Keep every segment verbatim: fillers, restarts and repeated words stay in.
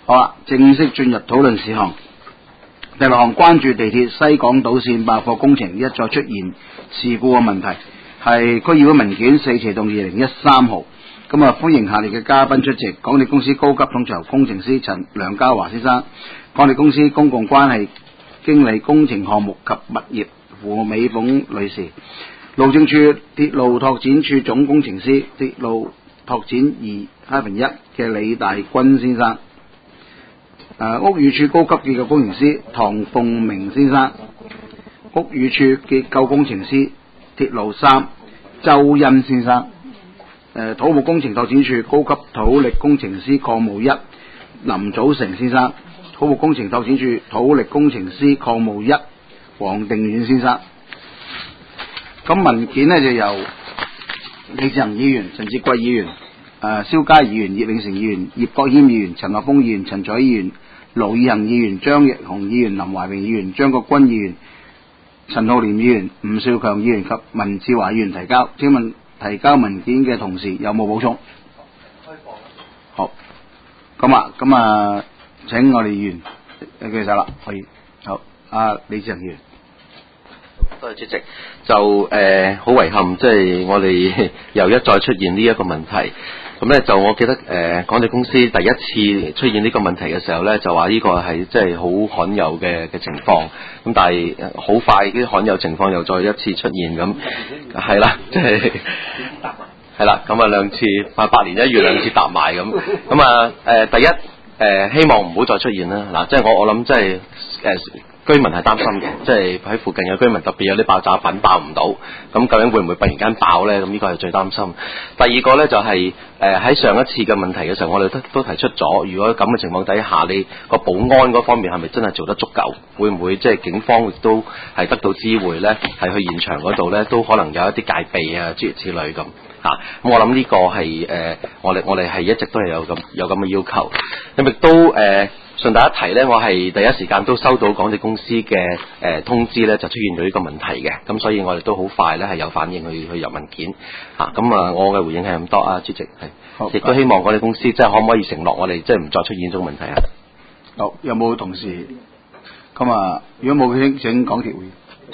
好啦，正式進入討論事項。第六項，關注地鐵西港島線爆破工程一再出現事故嘅問題，係區議會文件四斜動二零一三號。咁啊，歡迎下列嘅嘉賓出席：港鐵公司高級統籌工程師陳梁家華先生，港鐵公司公共關係經理工程項目及物業胡美鳳女士，路政署鐵路拓展處總工程師鐵路拓展二 -一 嘅李大軍先生，誒屋宇署高級結構工程師唐鳳明先生，屋宇署結構工程師鐵路三周欣先生，誒土木工程拓展處高級土力工程師項目一林祖成先生，土木工程拓展處土力工程師項目一黃定遠先生。咁文件呢就由李志恒議員、陳志貴議員、誒蕭佳議員、葉永成議員、葉國謙議員、陳樂峰議員、陳彩議員、盧以恒議員、張奕雄議員、林懷榮議員、張國軍議員、陳浩廉議員、吳少強議員及文志華議員提交。請問提交文件嘅同事有冇補充？好，咁啊，咁啊，請我哋議員舉手啦，可以。好，阿李志恒議員。 多謝主席。就誒好遺憾，即係我哋又一再出現呢一個問題。咁咧就我記得誒、呃、港鐵公司第一次出現呢個問題嘅時候咧，就話呢個係即係好罕有嘅嘅情況。咁但係好快啲罕有情況又再一次出現，咁係啦，即係係啦，咁啊兩次八八年一月兩次搭埋咁。咁啊誒第一誒、呃、希望唔好再出現啦。嗱，即係我我諗即係誒。呃居民係擔心嘅，即係喺附近嘅居民特別有啲爆炸品爆唔到，咁究竟會唔會突然間爆呢？咁呢個係最擔心。第二個呢，就係誒喺上一次嘅問題嘅時候，我哋都都提出咗，如果咁嘅情況底下，你個保安嗰方面係咪真係做得足夠？會唔會即係警方亦都係得到知會呢？係去現場嗰度呢，都可能有一啲戒備啊諸如此類咁嚇。咁、啊、我諗呢個係誒、呃、我哋我哋係一直都係有咁有咁嘅要求，咁亦都誒。呃順帶一提呢，我係第一時間都收到港鐵公司嘅誒、呃、通知呢，就出現咗呢個問題嘅，咁所以我哋都好快呢係有反應去去入文件嚇。咁啊，我嘅回應係咁多啊，主席係，亦都希望港鐵公司即係可唔可以承諾我哋即係唔再出現呢種問題啊？ 好，有冇同事？咁啊，如果冇請請港鐵會。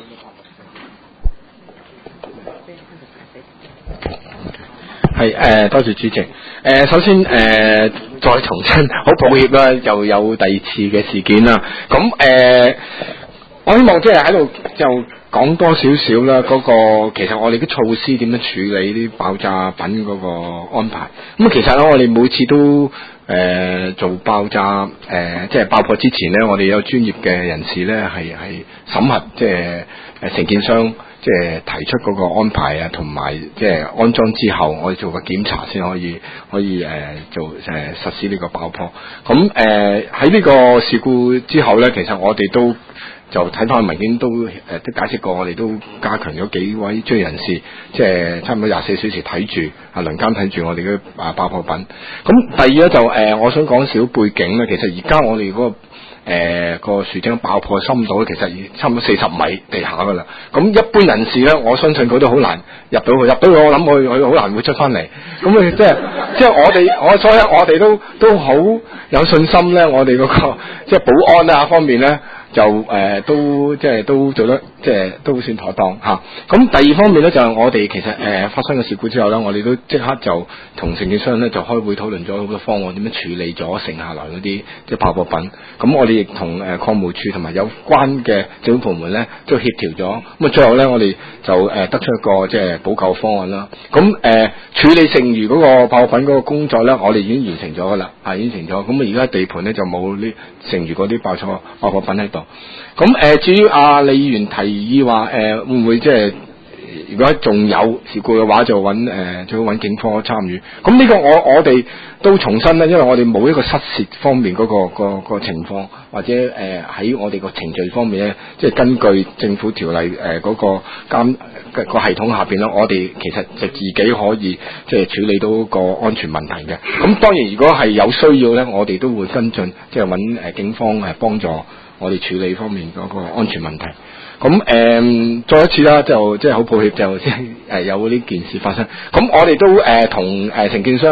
係誒、呃，多謝主席。誒、呃，首先誒、呃，再重申，好抱歉啦，又有第二次嘅事件啦。咁誒、呃，我希望即係喺度就講多少少啦。嗰、那個其實我哋啲措施點樣處理啲爆炸品嗰個安排。咁其實咧，我哋每次都誒、呃、做爆炸誒、呃，即係爆破之前咧，我哋有專業嘅人士咧係係審核，即係誒承建商。即係提出嗰個安排啊，同埋即係安裝之後，我哋做個檢查先可以可以誒、呃、做誒、呃、實施呢個爆破。咁誒喺呢個事故之後咧，其實我哋都就睇翻文件都誒、呃、都解釋過，我哋都加強咗幾位專業人士，即係差唔多廿四小時睇住啊輪監睇住我哋嘅啊爆破品。咁第二咧就誒、呃，我想講少背景咧，其實而家我哋嗰、那個。誒、呃，個樹井爆破深度其實已差唔多四十米地下噶啦。咁一般人士咧，我相信佢都好難入到去，入到去我諗佢佢好難會出翻嚟。咁啊，即係即係我哋我所以我哋都都好有信心咧，我哋嗰、那個即係保安啊方面咧，就誒、呃、都即係都做得即係都算妥當吓。咁、啊、第二方面咧，就係、是、我哋其實誒、呃、發生嘅事故之後咧，我哋都即刻就同承建商咧就開會討論咗好多方案，點樣處理咗剩下來嗰啲即係爆破品。咁我哋亦同誒礦務處同埋有關嘅政府部門咧都協調咗。咁啊最後咧，我哋就誒、呃、得出一個即係補救方案啦。咁誒、呃、處理剩餘嗰個爆破品嗰個工作咧，我哋已經完成咗噶啦，係完成咗。咁啊而家地盤咧就冇呢剩餘嗰啲爆錯爆破品喺度。咁誒、呃，至於阿李議員提議話誒、呃，會唔會即係如果仲有事故嘅話，就揾誒、呃、最好揾警方參與。咁呢個我我哋都重申咧，因為我哋冇一個失竊方面嗰、嗰個、嗰個情況，或者誒喺、呃、我哋個程序方面咧，即係根據政府條例誒嗰、呃嗰個監、嗰個系統下邊咧，我哋其實就自己可以即係處理到個安全問題嘅。咁當然，如果係有需要咧，我哋都會跟進，即係揾誒警方誒幫助。我哋處理方面嗰個安全問題，咁誒、呃、再一次啦，就即係好抱歉，就即係誒有呢件事發生。咁我哋都誒同誒承建商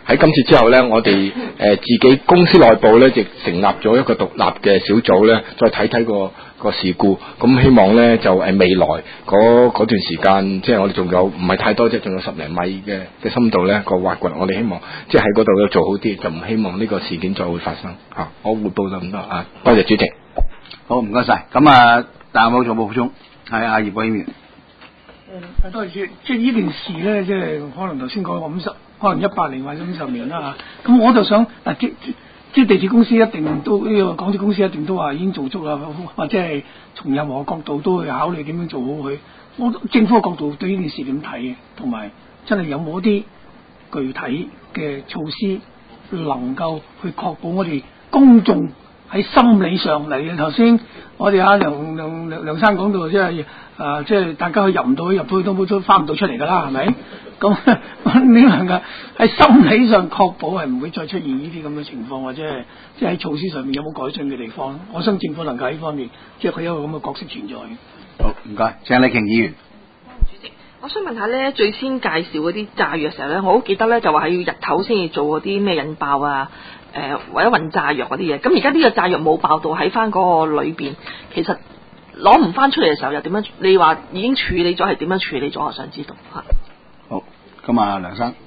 喺今次之後咧，我哋誒、呃、自己公司內部咧，亦成立咗一個獨立嘅小組咧，再睇睇個個事故。咁希望咧就誒、呃、未來嗰嗰段時間，即係我哋仲有唔係太多啫，仲有十零米嘅嘅深度咧個挖掘，我哋希望即係喺嗰度要做好啲，就唔希望呢個事件再會發生嚇、啊。我匯報咁多啊，多謝主席。 好，唔該晒。咁啊，但係冇做冇補充，係阿葉國謙議員。 誒，多謝主席。即係呢件事咧，即係可能頭先講過五十，可能一百年或者五十年啦嚇。咁我就想嗱，即即係地鐵公司一定都呢、呢個港鐵公司一定都話已經做足啦，或者係從任何角度都會考慮點樣做好佢。我政府嘅角度對呢件事點睇嘅，同埋真係有冇一啲具體嘅措施能夠去確保我哋公眾喺心理上嚟？頭先我哋阿梁梁梁梁生講到，即係誒，即係大家去入唔到去，入到去都都翻唔到出嚟㗎啦，係咪？咁你能夠喺心理上確保係唔會再出現呢啲咁嘅情況，或者係即係喺措施上面有冇改進嘅地方？我相信政府能夠喺呢方面，即係佢有一個咁嘅角色存在。 好，唔該，鄭麗瓊議員。 主席，我想問下咧，最先介紹嗰啲炸藥嘅時候咧，我好記得咧就話係要日頭先至做嗰啲咩引爆啊，誒、呃、或者運炸藥嗰啲嘢。咁而家呢個炸藥冇爆到喺翻嗰個裏邊，其實攞唔翻出嚟嘅時候又點樣？你話已經處理咗，係點樣處理咗？我想知道嚇。 好，咁啊，梁生。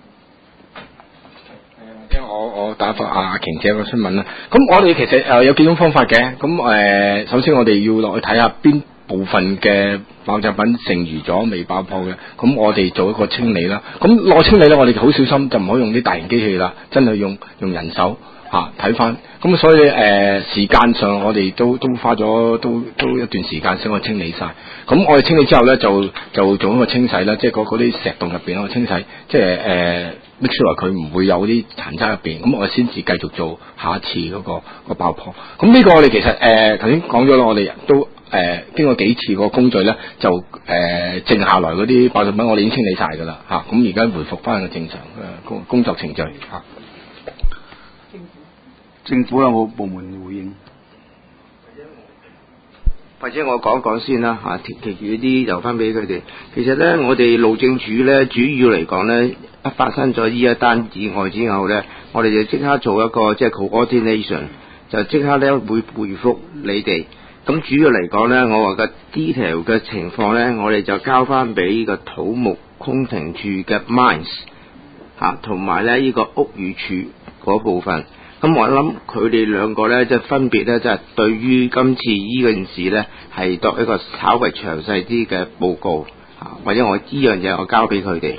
即係我我打發阿瓊姐個新聞啦。咁我哋其實誒有幾種方法嘅。咁誒、呃，首先我哋要落去睇下邊部分嘅爆炸品剩餘咗未爆破嘅，咁我哋做一個清理啦。咁落清理咧，我哋好小心，就唔好用啲大型機器啦，真係用用人手嚇睇翻。咁、啊、所以誒、呃、時間上我哋都都花咗都都一段時間先可以清理晒。咁我哋清理之後咧，就就做一個清洗啦，即係嗰啲石洞入邊我清洗，即係誒。呃make sure佢唔會有啲殘渣入邊，咁我哋先至繼續做下一次嗰、那個、那個爆破。咁呢個我哋其實誒頭先講咗啦，我哋都誒、呃、經過幾次個工序咧，就誒、呃、剩下來嗰啲爆炸品，我哋已經清理晒㗎啦嚇。咁而家回復翻個正常嘅工工作程序嚇。啊、 政府有冇部門回應？ 或者我講講先啦嚇，其其餘啲留翻俾佢哋。其實咧，我哋路政署咧，主要嚟講咧，一發生咗呢一單意外之後咧，我哋就即刻做一個即係 coordination，就即刻咧會回覆你哋。咁主要嚟講咧，我話個 detail 嘅情況咧，我哋就交翻俾呢個土木工程處嘅 mines 嚇，同埋咧呢個屋宇署嗰部分。咁我諗佢哋兩個咧，即係分別咧，即係對於今次呢件事咧，係作一個稍為詳細啲嘅報告嚇，或者我呢樣嘢我交俾佢哋。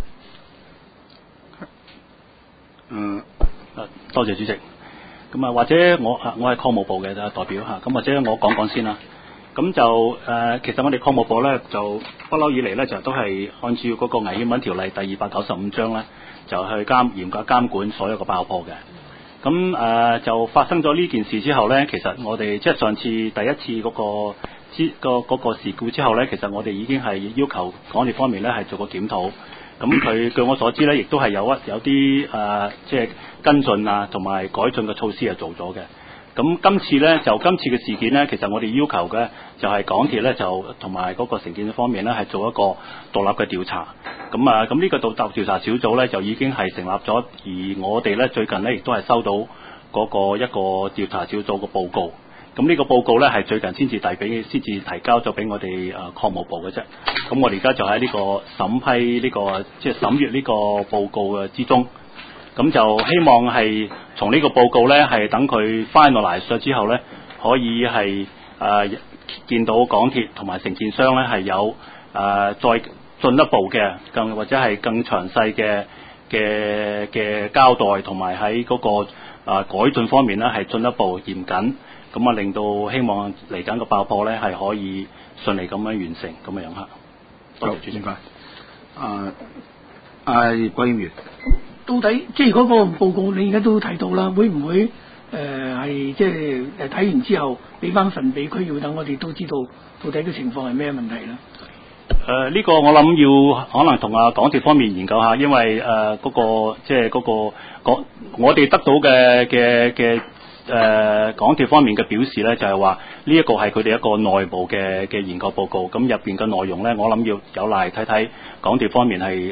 嗯， 誒，多謝主席。咁啊，或者我我係礦務部嘅代表嚇，咁或者我講講先啦。咁就誒、呃，其實我哋礦務部咧，就不嬲以嚟咧，就都係按照嗰個危險品條例第二百九十五章咧，就去監嚴格監管所有嘅爆破嘅。咁誒、呃、就發生咗呢件事之後咧，其實我哋即係上次第一次嗰、嗰個之、嗰個嗰個事故之後咧，其實我哋已經係要求港鐵方面咧係做個檢討。咁佢據我所知咧，亦都係有一有啲誒、呃、即係跟進啊，同埋改進嘅措施係做咗嘅。咁今次咧就今次嘅事件咧，其實我哋要求嘅就係港鐵咧就同埋嗰個承建方面咧係做一個獨立嘅調查。咁啊，咁呢個獨立調查小組咧就已經係成立咗，而我哋咧最近咧亦都係收到嗰個一個調查小組嘅報告。咁呢個報告咧係最近先至遞俾，先至提交咗俾我哋誒礦務部嘅啫。咁我哋而家就喺呢個審批呢、呢個即係審閱呢個報告嘅之中。咁就希望係從呢個報告咧係等佢 finalize 咗之後咧，可以係誒、呃、見到港鐵同埋承建商咧係有誒、呃、再進一步嘅更或者係更詳細嘅嘅嘅交代，同埋喺嗰個、呃、改進方面咧係進一步嚴謹。咁啊，令到希望嚟緊個爆破咧係可以順利咁樣完成咁樣嚇。多謝主席。 啊，阿葉國謙議員， 到底即係嗰個報告，你而家都睇到啦，會唔會誒係即係誒睇完之後俾翻份俾區議，等我哋都知道到底嘅情況係咩問題咧？ 誒、呃、呢、這個我諗要可能同啊港鐵方面研究下，因為誒嗰、呃那個即係嗰個港我哋得到嘅嘅嘅。誒、呃、港鐵方面嘅表示咧，就係話呢一個係佢哋一個內部嘅嘅研究報告，咁入邊嘅內容咧，我諗要有賴睇睇港鐵方面係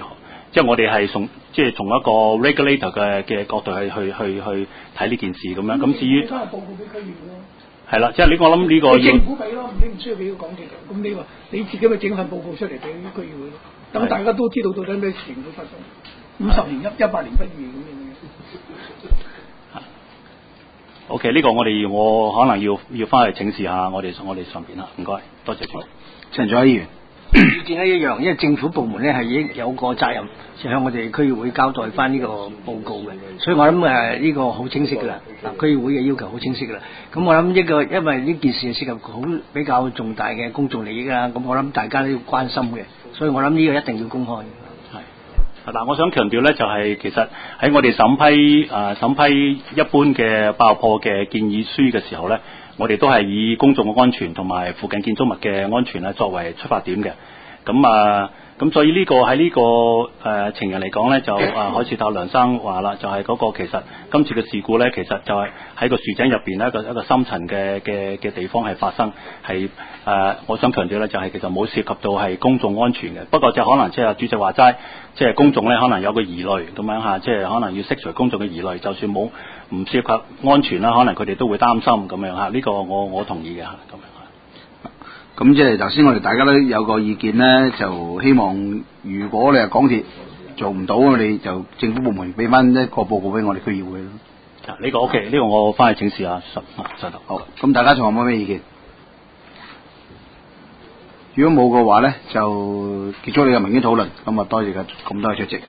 即係我哋係從即係從一個 regulator 嘅嘅角度去去去去睇呢件事咁樣。咁至於翻嚟報告俾區議會咯。 係啦，即係呢，我諗呢個你政府俾咯，你唔需要俾個港鐵嘅。咁你話你自己咪整份報告出嚟俾區議會咯，等大家都知道到底咩事情會發生。五十年一一百年不遇咁樣。 OK， 呢個我哋我可能要要翻去請示下我哋我哋上邊啦，唔該，多謝主席。 陳佐議員。 意見咧一樣，因為政府部門咧係已經有個責任，就向我哋區議會交代翻呢個報告嘅，所以我諗誒呢個好清晰㗎啦。嗱，區議會嘅要求好清晰㗎啦。咁我諗一個，因為呢件事涉及好比較重大嘅公眾利益啦，咁我諗大家都要關心嘅，所以我諗呢個一定要公開。 係。嗱，我想強調咧，就係、是、其實喺我哋審批誒、呃、審批一般嘅爆破嘅建議書嘅時候咧，我哋都係以公眾嘅安全同埋附近建築物嘅安全咧作為出發點嘅。咁啊，咁所以呢個喺呢、這個誒、呃、情人嚟講咧，就啊海事塔梁生話啦，就係、是、嗰個其實今次嘅事故咧，其實就係喺個樹井入邊咧一個一個深層嘅嘅嘅地方係發生，係誒、呃、我想強調咧，就係、是、其實冇涉及到係公眾安全嘅。不過就可能即係主席話齋，即、就、係、是、公眾咧可能有個疑慮咁樣嚇，即、就、係、是、可能要釋除公眾嘅疑慮，就算冇唔涉及安全啦，可能佢哋都會擔心咁樣嚇。呢、這個我我同意嘅嚇咁樣。 咁即係頭先我哋大家都有個意見咧，就希望如果你係港鐵做唔到，我哋就政府部門俾翻一個報告俾我哋區議會咯。 啊，呢個 OK，呢個我翻去請示下實啊實頭。 好，咁大家仲有冇咩意見？如果冇嘅話咧，就結束你嘅明天討論。咁啊，多謝嘅咁多位出席。